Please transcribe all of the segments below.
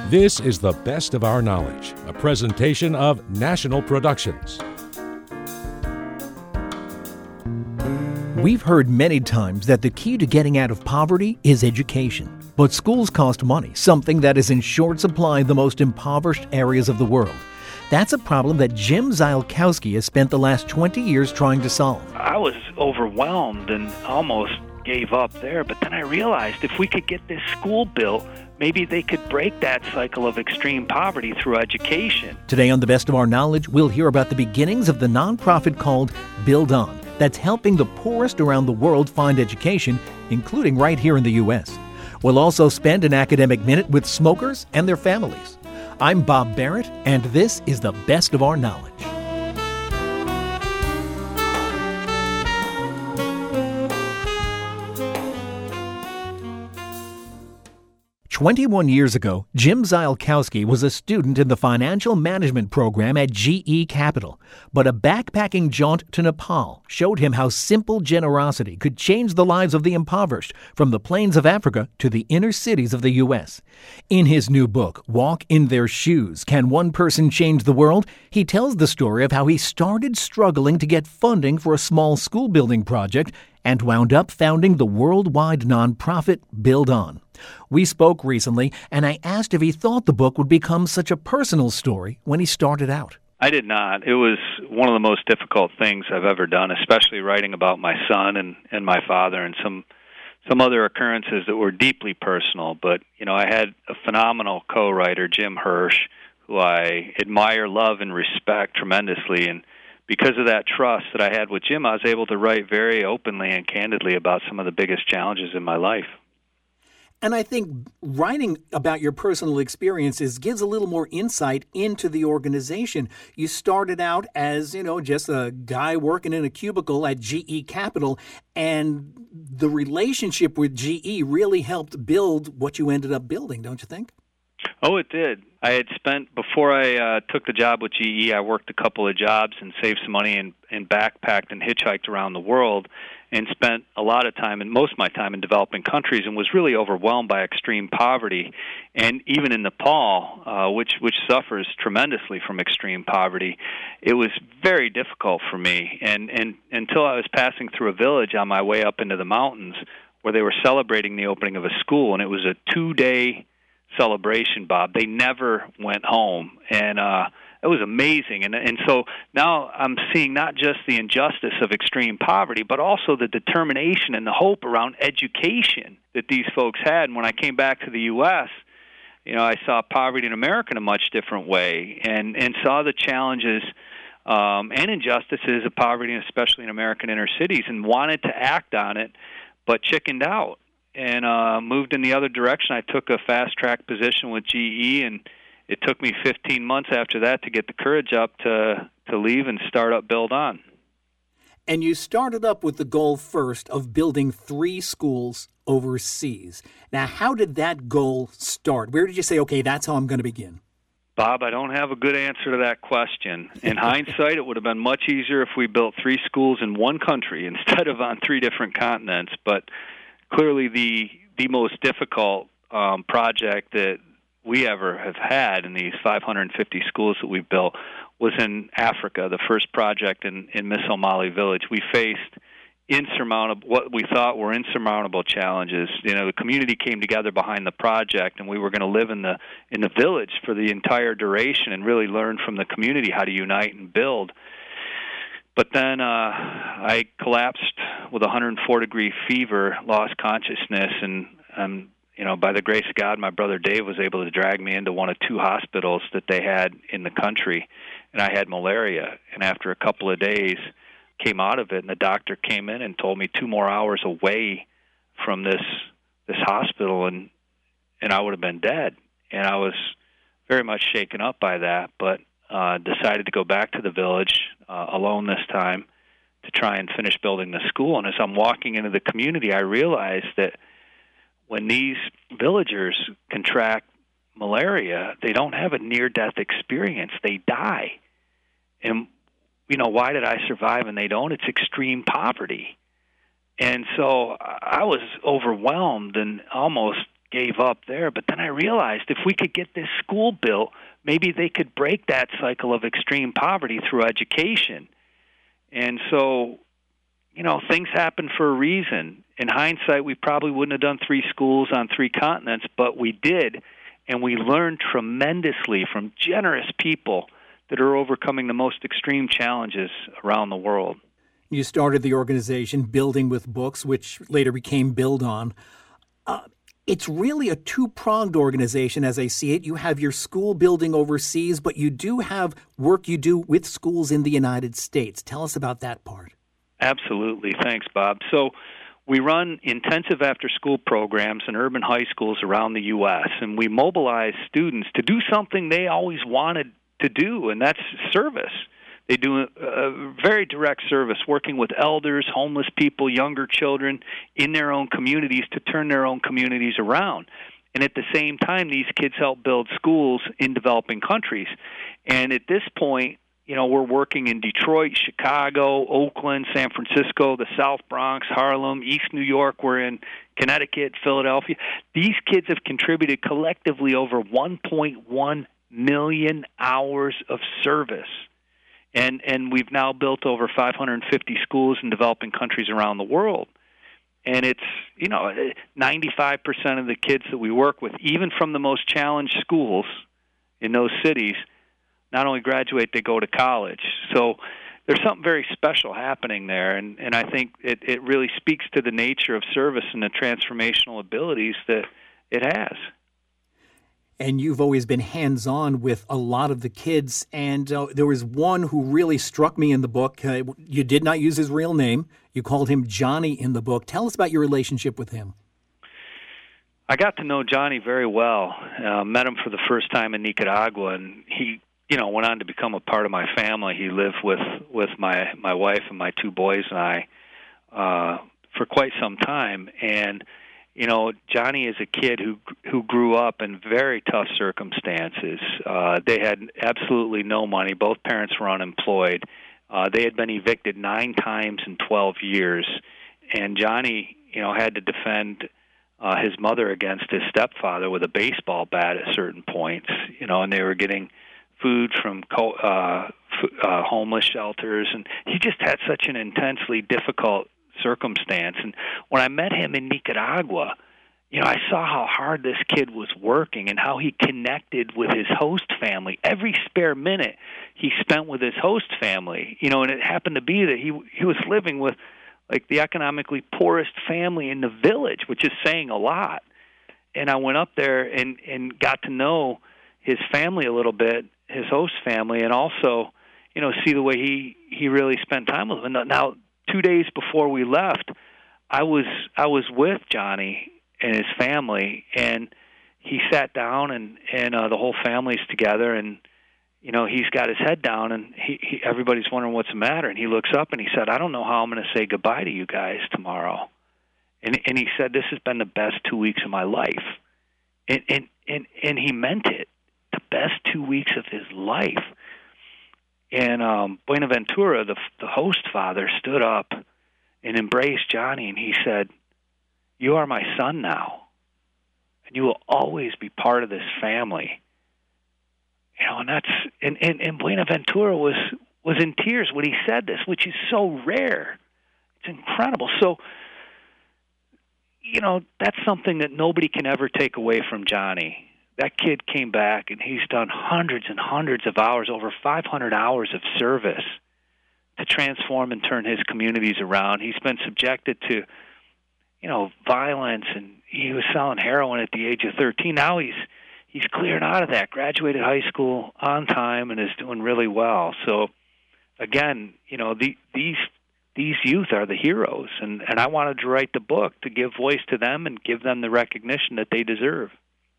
This is The Best of Our Knowledge, a presentation of National Productions. We've heard many times that the key to getting out of poverty is education. But schools cost money, something that is in short supply in the most impoverished areas of the world. That's a problem that Jim Ziolkowski has spent the last 20 years trying to solve. I was overwhelmed and almost gave up there, but then I realized if we could get this school built, maybe they could break that cycle of extreme poverty through education. Today on The Best of Our Knowledge, we'll hear about the beginnings of the nonprofit called Build On, that's helping the poorest around the world find education, including right here in the U.S. We'll also spend an academic minute with smokers and their families. I'm Bob Barrett, and this is The Best of Our Knowledge. 21 years ago, Jim Ziolkowski was a student in the financial management program at GE Capital. But a backpacking jaunt to Nepal showed him how simple generosity could change the lives of the impoverished from the plains of Africa to the inner cities of the U.S. In his new book, Walk in Their Shoes, Can One Person Change the World?, he tells the story of how he started struggling to get funding for a small school building project and wound up founding the worldwide nonprofit Build On. We spoke recently, and I asked if he thought the book would become such a personal story when he started out. I did not. It was one of the most difficult things I've ever done, especially writing about my son and my father and some other occurrences that were deeply personal. But, I had a phenomenal co-writer, Jim Hirsch, who I admire, love, and respect tremendously. And because of that trust that I had with Jim, I was able to write very openly and candidly about some of the biggest challenges in my life. And I think writing about your personal experiences gives a little more insight into the organization. You started out as, just a guy working in a cubicle at GE Capital, and the relationship with GE really helped build what you ended up building, don't you think? Oh, it did. I had spent, before I took the job with GE, I worked a couple of jobs and saved some money and backpacked and hitchhiked around the world and spent a lot of time, and most of my time, in developing countries, and was really overwhelmed by extreme poverty. And even in Nepal, which suffers tremendously from extreme poverty, it was very difficult for me. And until I was passing through a village on my way up into the mountains where they were celebrating the opening of a school, and it was a 2-day celebration, Bob. They never went home, and it was amazing. And so now I'm seeing not just the injustice of extreme poverty, but also the determination and the hope around education that these folks had. And when I came back to the U.S., I saw poverty in America in a much different way, and saw the challenges and injustices of poverty, especially in American inner cities, and wanted to act on it, but chickened out and moved in the other direction. I took a fast-track position with GE, and it took me 15 months after that to get the courage up to leave and start up Build On. And you started up with the goal first of building 3 schools overseas. Now, how did that goal start? Where did you say, okay, that's how I'm going to begin? Bob, I don't have a good answer to that question. In hindsight, it would have been much easier if we built 3 schools in one country instead of on 3 different continents. But clearly the most difficult project that we ever have had in these 550 schools that we've built was in Africa, the first project in Misomali village. We faced what we thought were insurmountable challenges. The community came together behind the project, and we were going to live in the village for the entire duration and really learn from the community how to unite and build. But then I collapsed with 104-degree fever, lost consciousness, and by the grace of God, my brother Dave was able to drag me into one of 2 hospitals that they had in the country, and I had malaria. And after a couple of days, came out of it, and the doctor came in and told me 2 more hours away from this hospital, and I would have been dead. And I was very much shaken up by that, but decided to go back to the village alone this time to try and finish building the school. And as I'm walking into the community, I realized that when these villagers contract malaria, they don't have a near-death experience. They die. And, why did I survive and they don't? It's extreme poverty. And so I was overwhelmed and almost gave up there. But then I realized if we could get this school built, maybe they could break that cycle of extreme poverty through education. And so, things happen for a reason. In hindsight, we probably wouldn't have done 3 schools on 3 continents, but we did, and we learned tremendously from generous people that are overcoming the most extreme challenges around the world. You started the organization Building with Books, which later became Build On. It's really a two-pronged organization as I see it. You have your school building overseas, but you do have work you do with schools in the United States. Tell us about that part. Absolutely. Thanks, Bob. So we run intensive after-school programs in urban high schools around the U.S., and we mobilize students to do something they always wanted to do, and that's service. They do a very direct service, working with elders, homeless people, younger children in their own communities to turn their own communities around. And at the same time, these kids help build schools in developing countries. And at this point, we're working in Detroit, Chicago, Oakland, San Francisco, the South Bronx, Harlem, East New York. We're in Connecticut, Philadelphia. These kids have contributed collectively over 1.1 million hours of service. And we've now built over 550 schools in developing countries around the world. And it's, 95% of the kids that we work with, even from the most challenged schools in those cities, not only graduate, they go to college. So there's something very special happening there. And I think it really speaks to the nature of service and the transformational abilities that it has. And you've always been hands-on with a lot of the kids. And there was one who really struck me in the book. You did not use his real name. You called him Johnny in the book. Tell us about your relationship with him. I got to know Johnny very well. Met him for the first time in Nicaragua, and he, went on to become a part of my family. He lived with my wife and my 2 boys and I for quite some time. And Johnny is a kid who grew up in very tough circumstances. They had absolutely no money. Both parents were unemployed. They had been evicted 9 times in 12 years. And Johnny, had to defend his mother against his stepfather with a baseball bat at certain points. And they were getting food from homeless shelters. And he just had such an intensely difficult circumstance. And when I met him in Nicaragua, I saw how hard this kid was working and how he connected with his host family. Every spare minute he spent with his host family, and it happened to be that he was living with the economically poorest family in the village, which is saying a lot. And I went up there and got to know his family a little bit, his host family, and also, see the way he really spent time with them. Now, 2 days before we left, I was with Johnny and his family, and he sat down, and the whole family's together, and he's got his head down, and everybody's wondering what's the matter, and he looks up and he said, "I don't know how I'm going to say goodbye to you guys tomorrow," and he said, "This has been the best 2 weeks of my life," and he meant it, the best 2 weeks of his life. And Buenaventura, the host father, stood up and embraced Johnny, and he said, "You are my son now, and you will always be part of this family." And that's and Buenaventura was in tears when he said this, which is so rare. It's incredible. So, that's something that nobody can ever take away from Johnny. That kid came back, and he's done hundreds and hundreds of hours, over 500 hours of service to transform and turn his communities around. He's been subjected to, violence, and he was selling heroin at the age of 13. Now he's cleared out of that, graduated high school on time, and is doing really well. So, again, these youth are the heroes, and I wanted to write the book to give voice to them and give them the recognition that they deserve.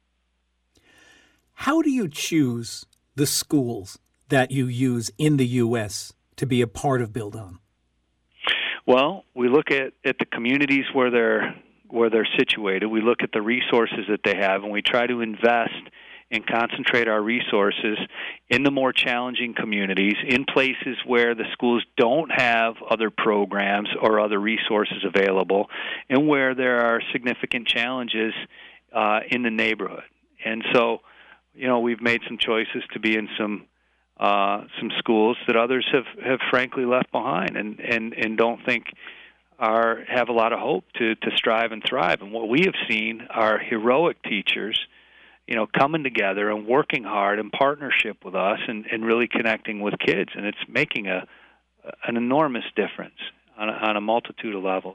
How do you choose the schools that you use in the U.S. to be a part of Build On? Well, we look at the communities where they're situated. We look at the resources that they have, and we try to invest and concentrate our resources in the more challenging communities, in places where the schools don't have other programs or other resources available, and where there are significant challenges in the neighborhood. And so, we've made some choices to be in some schools that others have frankly left behind and don't think have a lot of hope to strive and thrive. And what we have seen are heroic teachers, coming together and working hard in partnership with us and really connecting with kids. And it's making an enormous difference on a multitude of levels.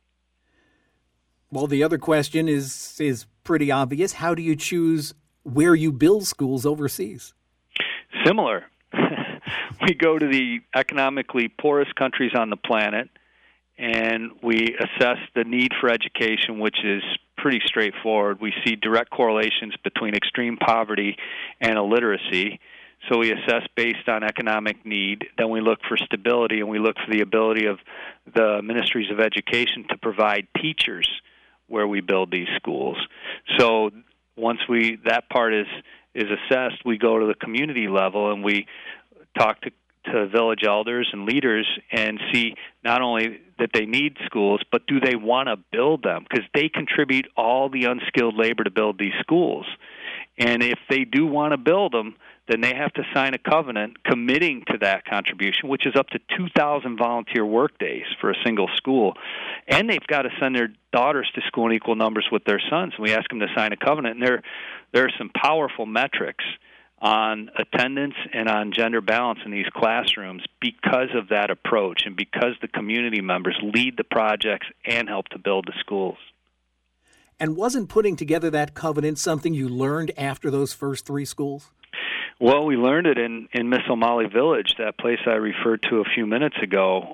Well, the other question is pretty obvious. How do you choose where you build schools overseas? Similar. We go to the economically poorest countries on the planet, and we assess the need for education, which is pretty straightforward. We see direct correlations between extreme poverty and illiteracy. So we assess based on economic need. Then we look for stability, and we look for the ability of the ministries of education to provide teachers where we build these schools. So once that part is assessed, we go to the community level and we talk to village elders and leaders and see not only that they need schools, but do they want to build them? Because they contribute all the unskilled labor to build these schools. And if they do want to build them, then they have to sign a covenant committing to that contribution, which is up to 2,000 volunteer work days for a single school. And they've got to send their daughters to school in equal numbers with their sons. We ask them to sign a covenant, and there are some powerful metrics on attendance and on gender balance in these classrooms because of that approach and because the community members lead the projects and help to build the schools. And wasn't putting together that covenant something you learned after those first 3 schools? Well, we learned it in Miss O'Malley Village, that place I referred to a few minutes ago.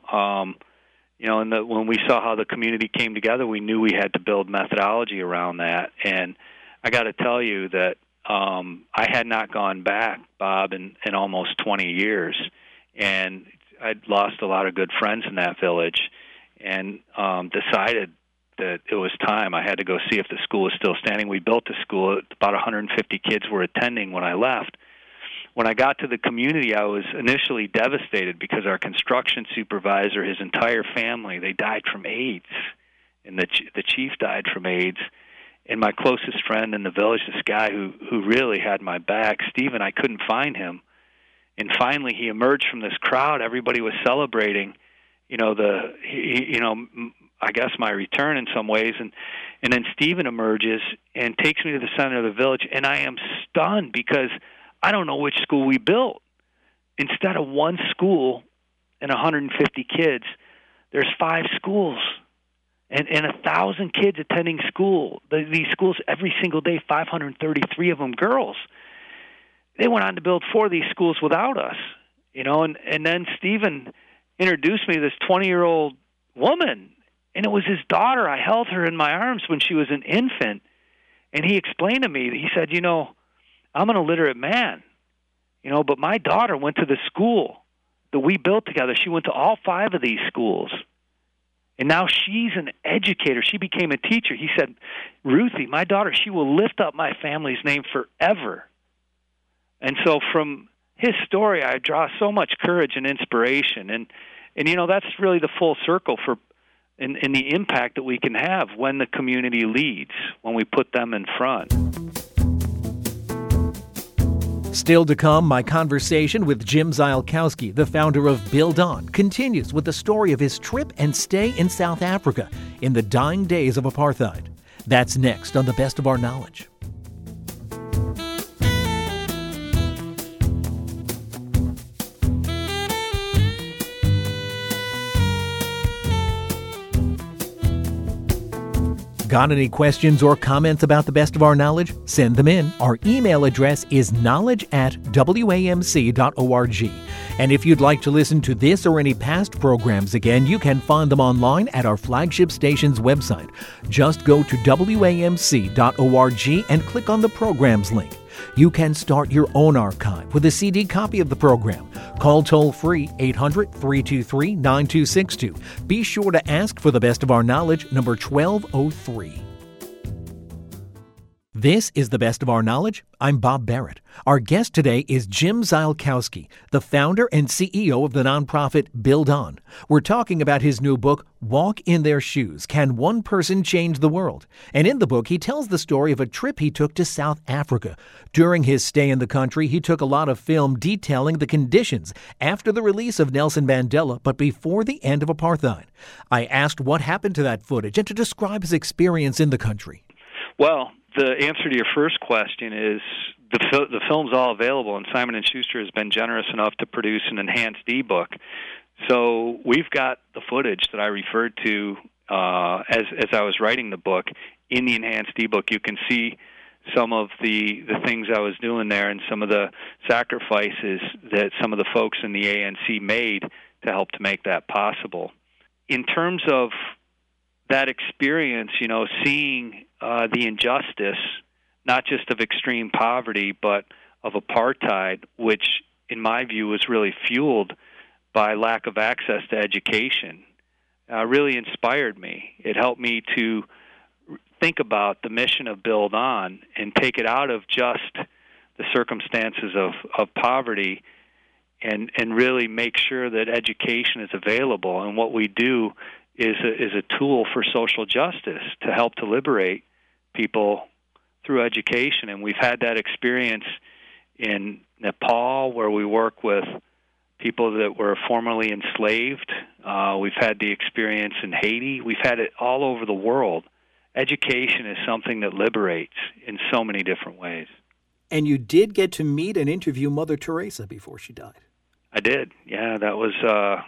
When we saw how the community came together, we knew we had to build methodology around that. And I got to tell you that I had not gone back, Bob, in almost 20 years. And I'd lost a lot of good friends in that village and decided that it was time. I had to go see if the school was still standing. We built the school. About 150 kids were attending when I left. When I got to the community, I was initially devastated because our construction supervisor, his entire family, they died from AIDS, and the chief died from AIDS. And my closest friend in the village, this guy who really had my back, Stephen, I couldn't find him. And finally, he emerged from this crowd. Everybody was celebrating, I guess my return in some ways. And then Stephen emerges and takes me to the center of the village, and I am stunned because I don't know which school we built. Instead of one school and 150 kids, there's 5 schools and 1,000 kids attending school. These schools every single day, 533 of them girls. They went on to build 4 of these schools without us, and then Stephen introduced me to this 20-year-old woman, and it was his daughter. I held her in my arms when she was an infant, and he explained to me, he said, I'm an illiterate man, but my daughter went to the school that we built together. She went to all 5 of these schools, and now she's an educator. She became a teacher. He said, Ruthie, my daughter, she will lift up my family's name forever. And so from his story, I draw so much courage and inspiration, and that's really the full circle in the impact that we can have when the community leads, when we put them in front. Still to come, my conversation with Jim Ziolkowski, the founder of Build On, continues with the story of his trip and stay in South Africa in the dying days of apartheid. That's next on The Best of Our Knowledge. Got any questions or comments about The Best of Our Knowledge? Send them in. Our email address is knowledge@wamc.org. And if you'd like to listen to this or any past programs again, you can find them online at our flagship station's website. Just go to wamc.org and click on the programs link. You can start your own archive with a CD copy of the program. Call toll-free 800-323-9262. Be sure to ask for The Best of Our Knowledge, number 1203. This is the Best of Our Knowledge. I'm Bob Barrett. Our guest today is Jim Ziolkowski, the founder and CEO of the nonprofit Build On. We're talking about his new book, Walk in Their Shoes, Can One Person Change the World? And in the book, he tells the story of a trip he took to South Africa. During his stay in the country, he took a lot of film detailing the conditions after the release of Nelson Mandela, but before the end of apartheid. I asked what happened to that footage and to describe his experience in the country. Well, the answer to your first question is the film's all available, and Simon & Schuster has been generous enough to produce an enhanced ebook. So we've got the footage that I referred to as I was writing the book in the enhanced ebook. You can see some of the things I was doing there and some of the sacrifices that some of the folks in the ANC made to help to make that possible. In terms of that experience, seeing the injustice, not just of extreme poverty, but of apartheid, which in my view was really fueled by lack of access to education, really inspired me. It helped me to think about the mission of Build On and take it out of just the circumstances of poverty and really make sure that education is available. And what we do is a tool for social justice to help to liberate people through education. And we've had that experience in Nepal, where we work with people that were formerly enslaved. We've had the experience in Haiti. We've had it all over the world. Education is something that liberates in so many different ways. And you did get to meet and interview Mother Teresa before she died. I did. Yeah, that was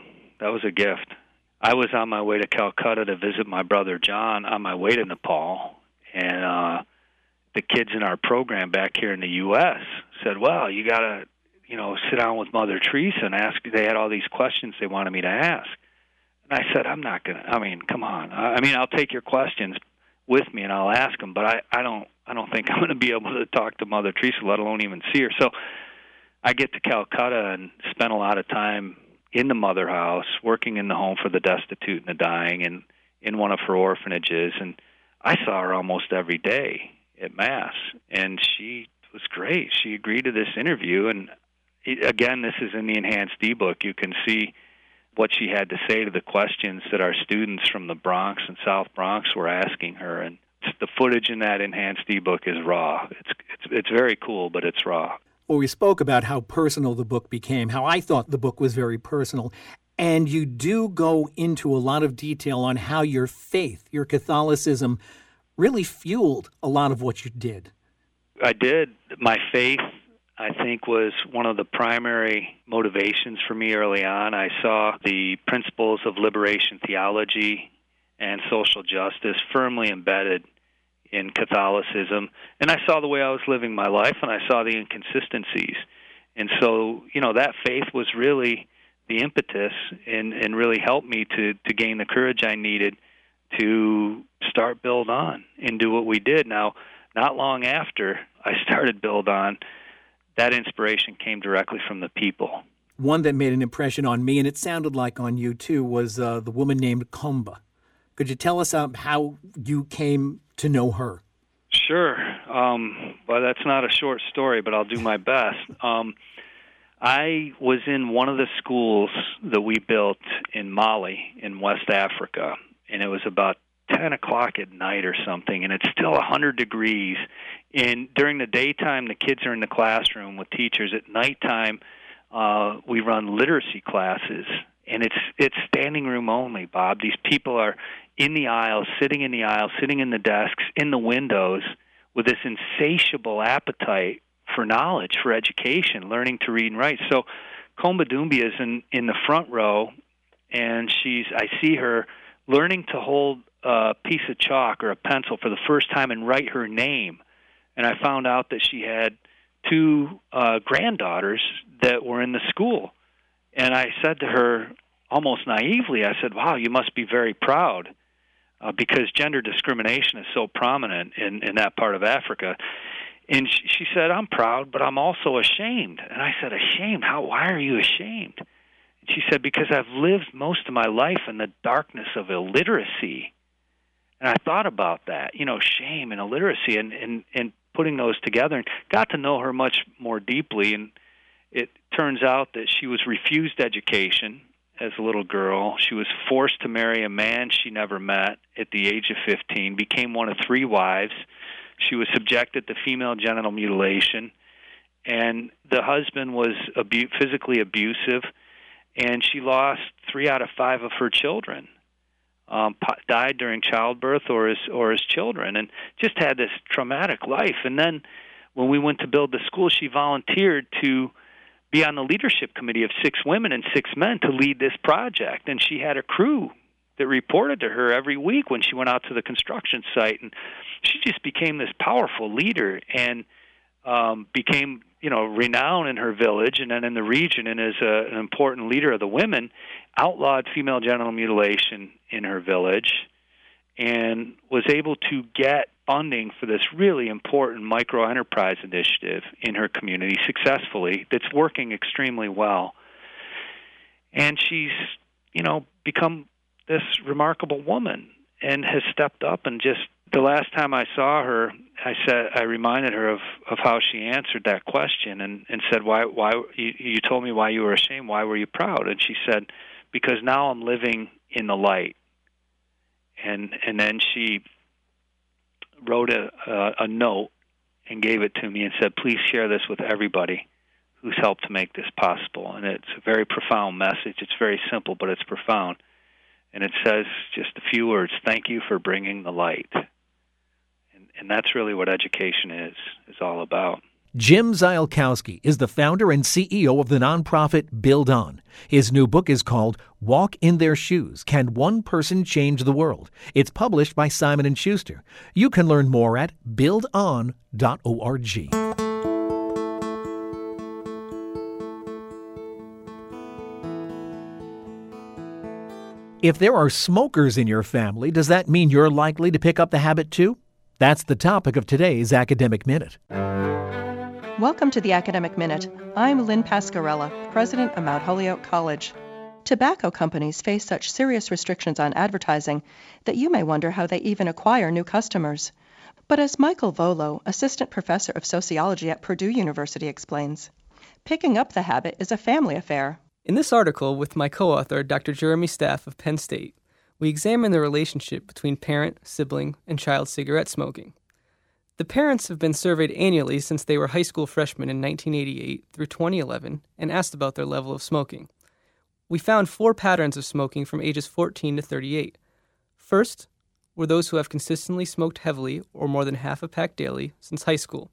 a gift. I was on my way to Calcutta to visit my brother John on my way to Nepal, and the kids in our program back here in the U.S. said, well, you got to, sit down with Mother Teresa and ask. They had all these questions they wanted me to ask. And I said, I'm not going to, come on. I'll take your questions with me and I'll ask them, but I don't think I'm going to be able to talk to Mother Teresa, let alone even see her. So I get to Calcutta and spend a lot of time in the Mother House, working in the home for the destitute and the dying, and in one of her orphanages. And I saw her almost every day at Mass, and she was great. She agreed to this interview, and again, this is in the enhanced ebook. You can see what she had to say to the questions that our students from the Bronx and South Bronx were asking her. And the footage in that enhanced ebook is raw. It's very cool, but it's raw. Well, we spoke about how personal the book became, how I thought the book was very personal. And you do go into a lot of detail on how your faith, your Catholicism, really fueled a lot of what you did. I did. My faith, I think, was one of the primary motivations for me early on. I saw the principles of liberation theology and social justice firmly embedded in Catholicism, and I saw the way I was living my life, and I saw the inconsistencies. And so, that faith was really the impetus and really helped me to gain the courage I needed to start Build On and do what we did. Now, not long after I started Build On, that inspiration came directly from the people. One that made an impression on me, and it sounded like on you too, was the woman named Komba. Could you tell us how you came to know her? Sure. Well, that's not a short story, but I'll do my best. I was in one of the schools that we built in Mali in West Africa, and it was about 10 o'clock at night or something, and it's still 100 degrees. And during the daytime, the kids are in the classroom with teachers. At nighttime, we run literacy classes, and it's standing room only, Bob. These people are in the aisles, sitting in the desks, in the windows, with this insatiable appetite for knowledge, for education, learning to read and write. So Komba Doumbia is in the front row, and I see her learning to hold a piece of chalk or a pencil for the first time and write her name. And I found out that she had two granddaughters that were in the school. And I said to her, almost naively, I said, wow, you must be very proud, because gender discrimination is so prominent in that part of Africa. And she said, I'm proud, but I'm also ashamed. And I said, ashamed? Why are you ashamed? And she said, because I've lived most of my life in the darkness of illiteracy. And I thought about that, shame and illiteracy, and putting those together, and got to know her much more deeply. And it turns out that she was refused education as a little girl. She was forced to marry a man she never met at the age of 15, became one of 3 wives. She was subjected to female genital mutilation, and the husband was physically abusive, and she lost 3 out of 5 of her children. Died during childbirth or as children, and just had this traumatic life. And then when we went to build the school, she volunteered to be on the leadership committee of 6 women and 6 men to lead this project. And she had a crew that reported to her every week when she went out to the construction site. And she just became this powerful leader and became, renowned in her village and then in the region, and as an important leader of the women, outlawed female genital mutilation in her village, and was able to get funding for this really important microenterprise initiative in her community successfully that's working extremely well. And she's, become this remarkable woman and has stepped up. And just the last time I saw her, I reminded her of how she answered that question and said, why you told me why you were ashamed, why were you proud? And she said, because now I'm living in the light. And then she wrote a note and gave it to me and said, please share this with everybody who's helped to make this possible. And it's a very profound message. It's very simple, but it's profound. And it says just a few words, thank you for bringing the light. And that's really what education is all about. Jim Ziolkowski is the founder and CEO of the nonprofit Build On. His new book is called Walk in Their Shoes, Can One Person Change the World? It's published by Simon & Schuster. You can learn more at buildon.org. If there are smokers in your family, does that mean you're likely to pick up the habit too? That's the topic of today's Academic Minute. Welcome to the Academic Minute. I'm Lynn Pascarella, president of Mount Holyoke College. Tobacco companies face such serious restrictions on advertising that you may wonder how they even acquire new customers. But as Michael Volo, assistant professor of sociology at Purdue University, explains, picking up the habit is a family affair. In this article with my co-author, Dr. Jeremy Staff of Penn State, we examine the relationship between parent, sibling, and child cigarette smoking. The parents have been surveyed annually since they were high school freshmen in 1988 through 2011 and asked about their level of smoking. We found 4 patterns of smoking from ages 14 to 38. First were those who have consistently smoked heavily or more than half a pack daily since high school.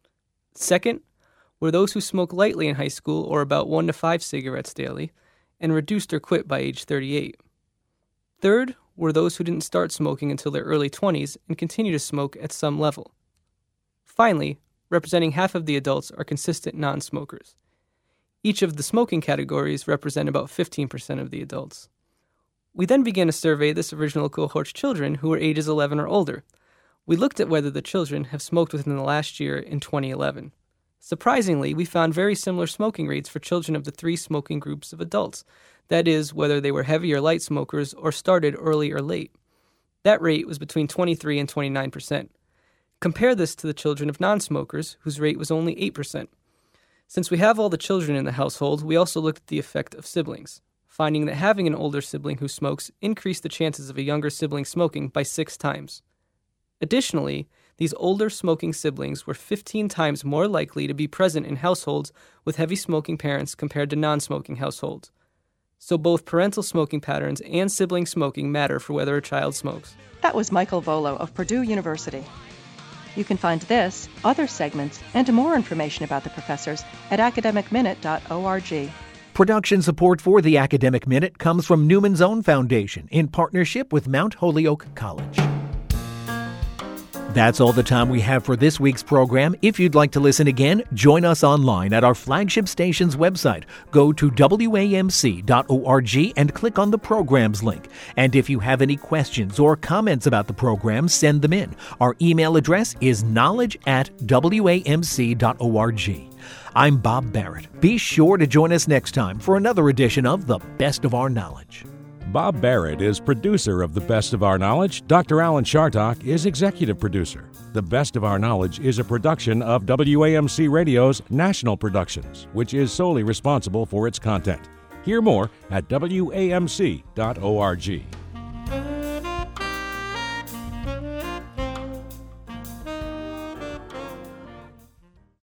Second were those who smoke lightly in high school or about 1 to 5 cigarettes daily and reduced or quit by age 38. Third were those who didn't start smoking until their early 20s and continue to smoke at some level. Finally, representing half of the adults are consistent non-smokers. Each of the smoking categories represent about 15% of the adults. We then began to survey this original cohort's children who were ages 11 or older. We looked at whether the children have smoked within the last year in 2011. Surprisingly, we found very similar smoking rates for children of the 3 smoking groups of adults. That is, whether they were heavy or light smokers or started early or late. That rate was between 23 and 29%. Compare this to the children of non-smokers, whose rate was only 8%. Since we have all the children in the household, we also looked at the effect of siblings, finding that having an older sibling who smokes increased the chances of a younger sibling smoking by 6 times. Additionally, these older smoking siblings were 15 times more likely to be present in households with heavy smoking parents compared to non-smoking households. So both parental smoking patterns and sibling smoking matter for whether a child smokes. That was Michael Volo of Purdue University. You can find this, other segments, and more information about the professors at academicminute.org. Production support for the Academic Minute comes from Newman's Own Foundation in partnership with Mount Holyoke College. That's all the time we have for this week's program. If you'd like to listen again, join us online at our flagship station's website. Go to wamc.org and click on the programs link. And if you have any questions or comments about the program, send them in. Our email address is knowledge@wamc.org. I'm Bob Barrett. Be sure to join us next time for another edition of The Best of Our Knowledge. Bob Barrett is producer of The Best of Our Knowledge. Dr. Alan Chartock is executive producer. The Best of Our Knowledge is a production of WAMC Radio's National Productions, which is solely responsible for its content. Hear more at WAMC.org.